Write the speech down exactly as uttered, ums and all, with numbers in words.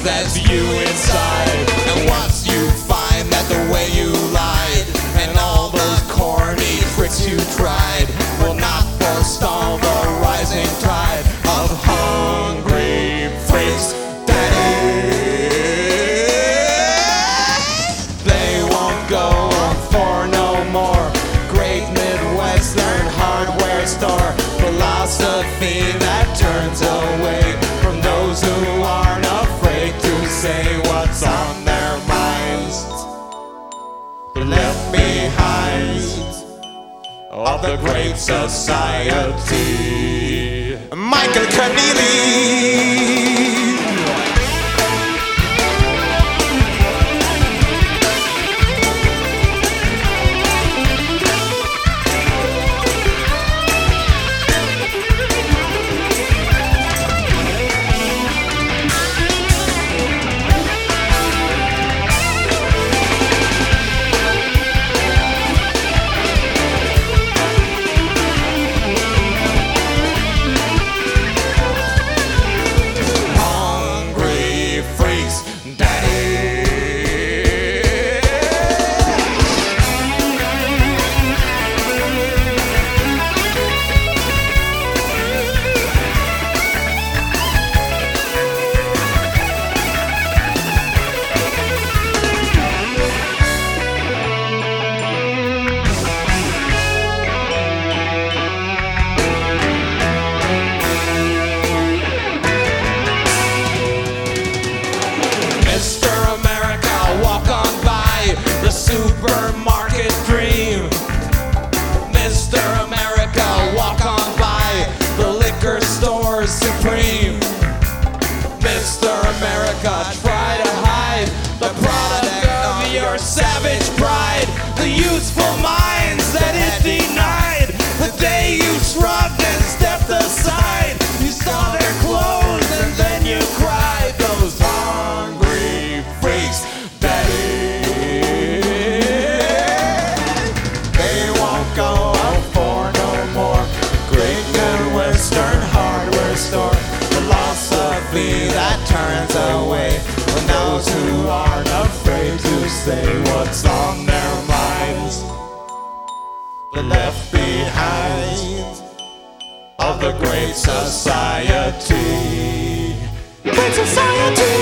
that's you inside. And once you find that the way you lied and all those corny tricks you tried will not forestall the rising tide of hungry freaks, daddy, they won't go for no more great Midwestern hardware store philosophy that turns away from those who aren't afraid to say what's on their minds. Left behind of the Great Society, Michael Keneally. Supermarket dream, Mister America, walk on by the liquor store supreme. Mister America, try to hide the product of your savage pride, the youthful minds that it denied. The day you shrugged and stepped aside, you saw their clothes and then you cried. Those hungry freaks, daddy, go for no more great Midwestern hardware store philosophy that turns away from those who aren't afraid to say what's on their minds. The left behind of the Great Society, Great Society.